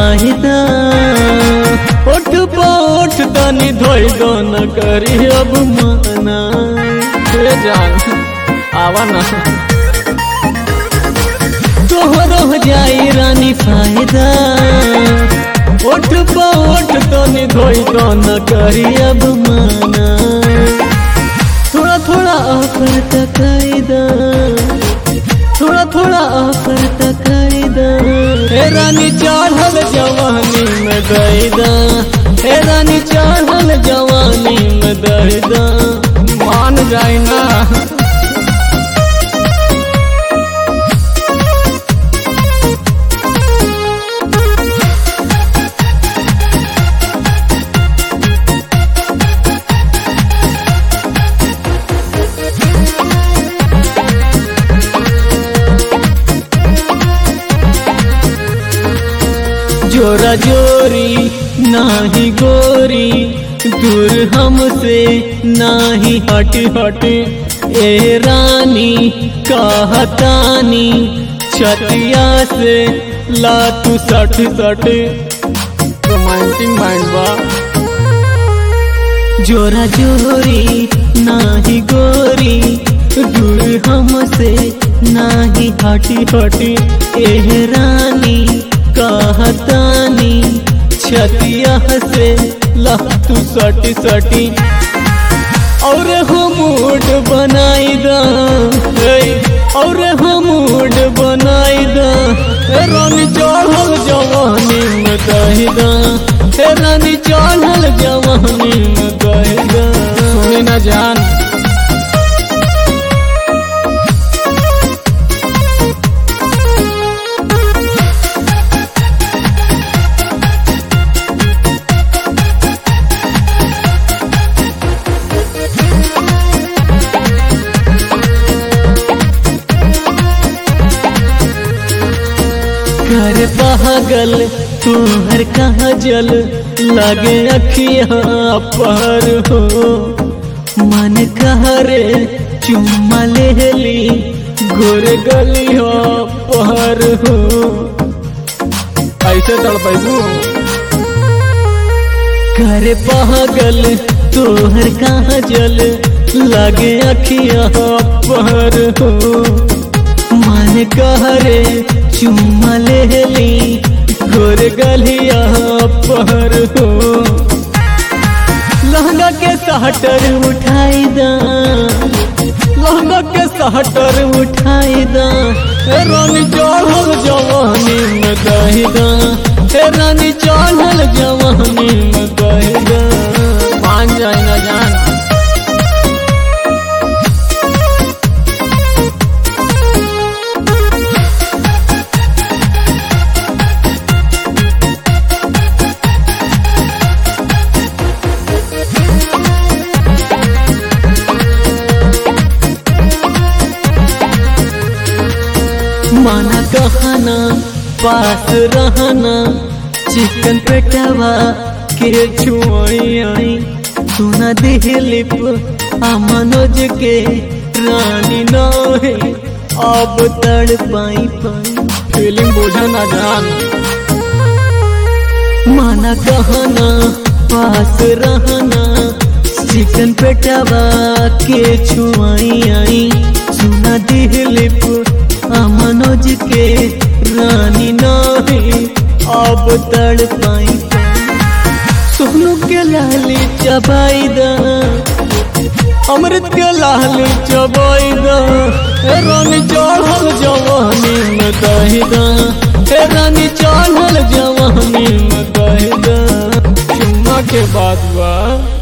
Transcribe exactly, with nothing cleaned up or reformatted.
फायदा ओठ पोठ तनी धोई दो न करी अब माना हे जान आवा ना तोहरो जाई रानी फायदा ओठ पोठ तनी धोई दो न करी अब माना थोड़ा थोड़ा ऑफर तकायदा थोड़ा थोड़ा ऑफर तकायदा हे रानी चढ़ल जवानी में दैदा हे रानी चढ़ल जवानी में दैदा मान जाए ना जोरा जोरी नाही गोरी दूर हमसे नाही हट हट ए रानी कहतानी छतिया से ला तू सठ सठ रोमांटिक माइंड बा जोरा जोरी नाही गोरी दूर हमसे नाही हटी हटी ए रानी कहतानी छतिया से ला तू सटी सटी और हम मूड बनाई दा और हम मूड बनाई दा रानी चढ़ल जवानी में कही दा रानी चढ़ल जवानी में कही दा सुनी ना जान घर बहगल तुहर कहाँ जल लगे अखिया पर हो मन कहरे चुम्मा ले ली घुर गलिया पर हो ऐसे तड़पू घर बहगल तुहर कहाँ जल लगे अखिया पर हो मन कहरे चुम्मा ले ली घोर गलिया पर हो लहंगा के सहटर उठाई दा लहंगा के सहटर उठाई दा रानी चढ़ल जवानी में कही दा रानी चढ़ल जवानी में कही दा मान जाए ना जान माना कहना पास रहना चिकन पेटवा के छुआई आई सुना दिलिप मनोज के रानी न है अब तड़ पाई पाई फीलिंग बोझा ना जान माना कहना पास रहना चिकन पेटवा के छुआई आई सुना दिलिप मनोज के रानी नहीं अब तड़ पाई सोनू के लाली चबाई दा अमृत के लाली चबाई दा रानी चढ़ल जवानी में कही दा रानी चढ़ल जवानी में कही दा चुम्मा के बाद बा